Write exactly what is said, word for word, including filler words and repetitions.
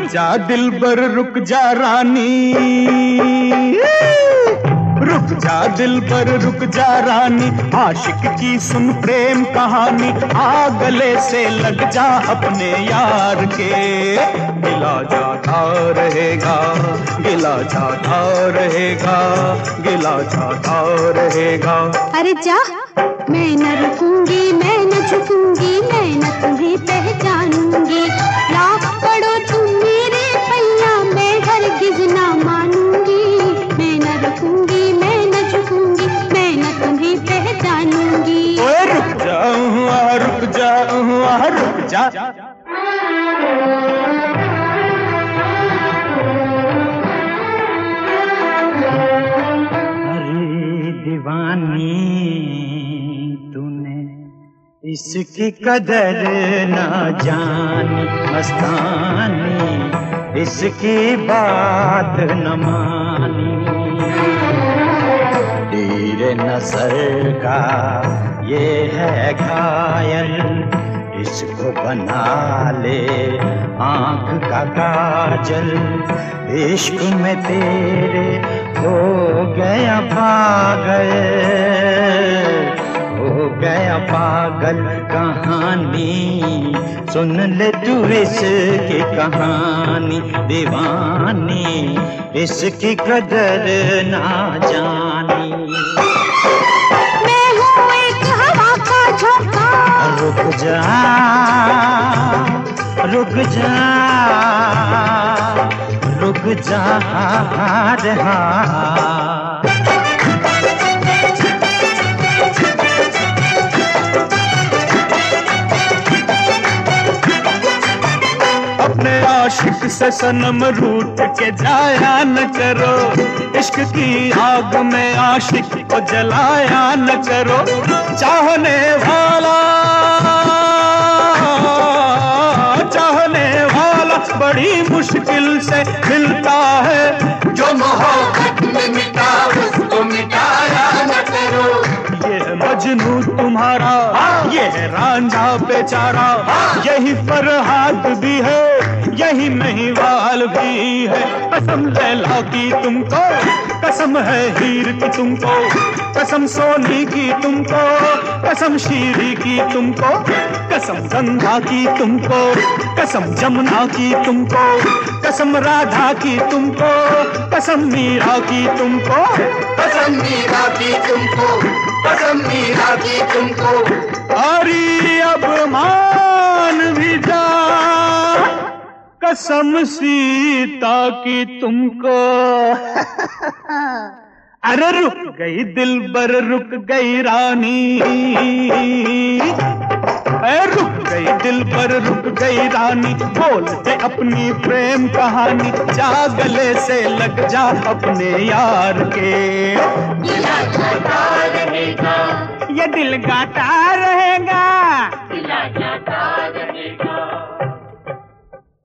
जा दिलबर रुक जा रानी, रुक जा दिलबर रुक जा रानी, आशिक की सुन प्रेम कहानी, आ गले से लग जा अपने यार के। गिला जाता रहेगा, गिला जाता रहेगा, गिला जाता रहेगा। अरे जा, मैं न रुकूंगी, मैं न झुकूंगी, मैं न तुम्हें पहचानूंगी। लाख पड़ो तुम मेरे पैया, मैं हरगिज ना मानूंगी। मैं न रुकूंगी, मैं न झुकूंगी, मैं न तुम्हें पहचानूंगी। ओए रुक जा, रुक जा, रुक जा। अरे दीवानी इसकी कदर न जानी, मस्तानी इसकी बात न मानी। तीर नज़र का ये है घायल, इसको बना ले आँख का काजल। इश्क में तेरे हो गया पागल, हो गया पागल कहानी। सुन ले तू इसकी कहानी, दीवानी इसकी कदर ना जानी। मैं हूँ एक हवा का झोंका, रुक जा, रुक जा, रुक जा रहा। आशिक से सनम रूठ के जाया न करो, इश्क की आग में आशिक को जलाया न करो। चाहने वाला, चाहने वाला बड़ी मुश्किल से मिलता है, जो मोहब्बत में मिटा उसको मिटाया न करो। ये है मजनू तुम्हारा, ये है रांझा बेचारा, यही फरहाद भी है, यही महिवाल भी है। कसम लैला की तुमको, कसम है हीर की तुमको, कसम सोनी की तुमको, कसम शीरी की तुमको, कसम गंगा की तुमको, कसम जमुना की तुमको, कसम राधा की तुमको, कसम मीरा की तुमको, कसम मीरा की तुमको, कसम मीरा की तुमको। अरे अब मान भी जा, कसम सीता की तुमको। अरे रुक गई दिलबर, रुक गई रानी, अरे रुक गई दिलबर, रुक गई रानी। बोल दे अपनी प्रेम कहानी, जा गले से लग जा अपने यार के। गिला गाता रहेगा, ये दिल गाता रहेगा।